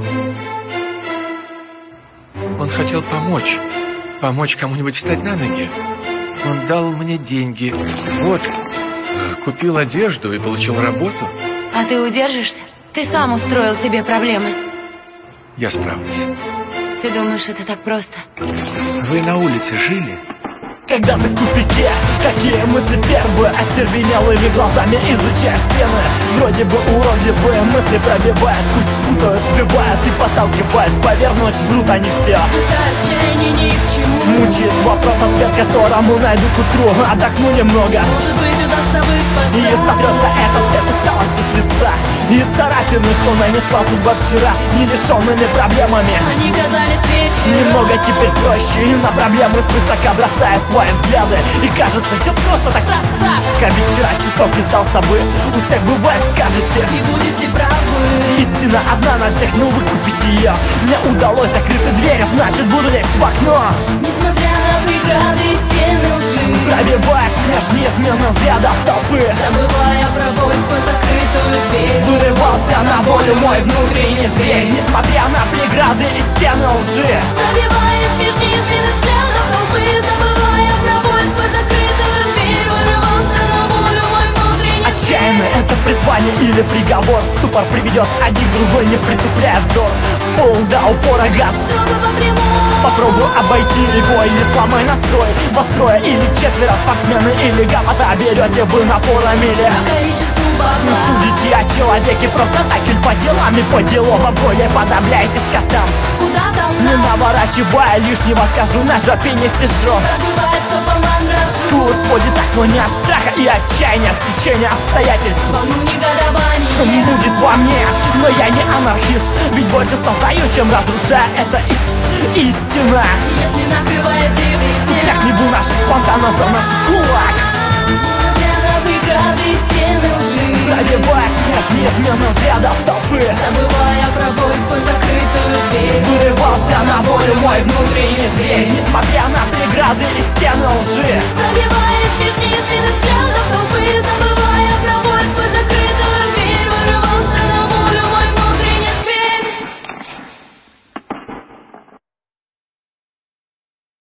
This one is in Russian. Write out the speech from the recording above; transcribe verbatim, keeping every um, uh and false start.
Он хотел помочь. Помочь кому-нибудь встать на ноги. Он дал мне деньги. Вот, купил одежду и получил работу. А ты удержишься? Ты сам устроил себе проблемы. Я справлюсь. Ты думаешь, это так просто? Вы на улице жили? Когда ты в тупике, какие мысли первые? Остервенелыми глазами изучаешь стены. Вроде бы уродливые мысли пробивают путь, путают, сбивают и подталкивают повернуть. Врут они все. Это отчаяние ни к чему. Мучает вопрос, ответ которому найду к утру. Отдохну немного, может быть, удастся выспаться. и сотрется это все усталости с лица. И царапины, что нанесла судьба вчера, не лишенными проблемами. Они казались вечером. Немного теперь проще, и на проблемы свысока бросая свои взгляды. И кажется, все просто так просто. Как вчера чуток и сдался бы. У всех бывает, скажете, и будете правы. истина одна на всех, но выкупить ее мне удалось. Закрыты двери, значит буду лезть в окно. Несмотря на преграды и стены лжи, пробиваясь меж неизменных взглядов толпы, забывая про боль сквозь закрытую дверь, вырывался на волю мой внутренний зверь. Несмотря на преграды и стены лжи, пробиваясь меж неизменных взглядов толпы, забывая про боль сквозь закрытую дверь, вырывался на волю мой внутренний зверь. отчаянно это призвание или приговор. В ступор приведет один другой, не притупляя взор. В пол до упора газ, Строго по прямой. попробуй обойти его и не сломай настрой. Во трое или четверо спортсмены или грамота берете вы напором или По количеству бабла. не судите о человеке просто так или по делам и по делам. Обои подавляете скотам, Куда там не нам? наворачивая лишнего, скажу, на жопе не сижу. Так бывает, что по мантрам Скулы сводит так, но не от страха и отчаяния, стечения обстоятельств волну негодования. будет во мне, но я не анархист. Ведь больше создаю, чем разрушаю. Это ист- истина. Если накрывает депрессия, Как не наши спонтанно за наш кулак, несмотря на преграды и стены лжи, пробиваясь меж неизменных взглядов толпы, забывая про боль сквозь закрытую дверь, вырывался на волю мой внутренний зверь. Несмотря на преграды и стены лжи, пробиваясь меж неизменных взглядов толпы, забывая про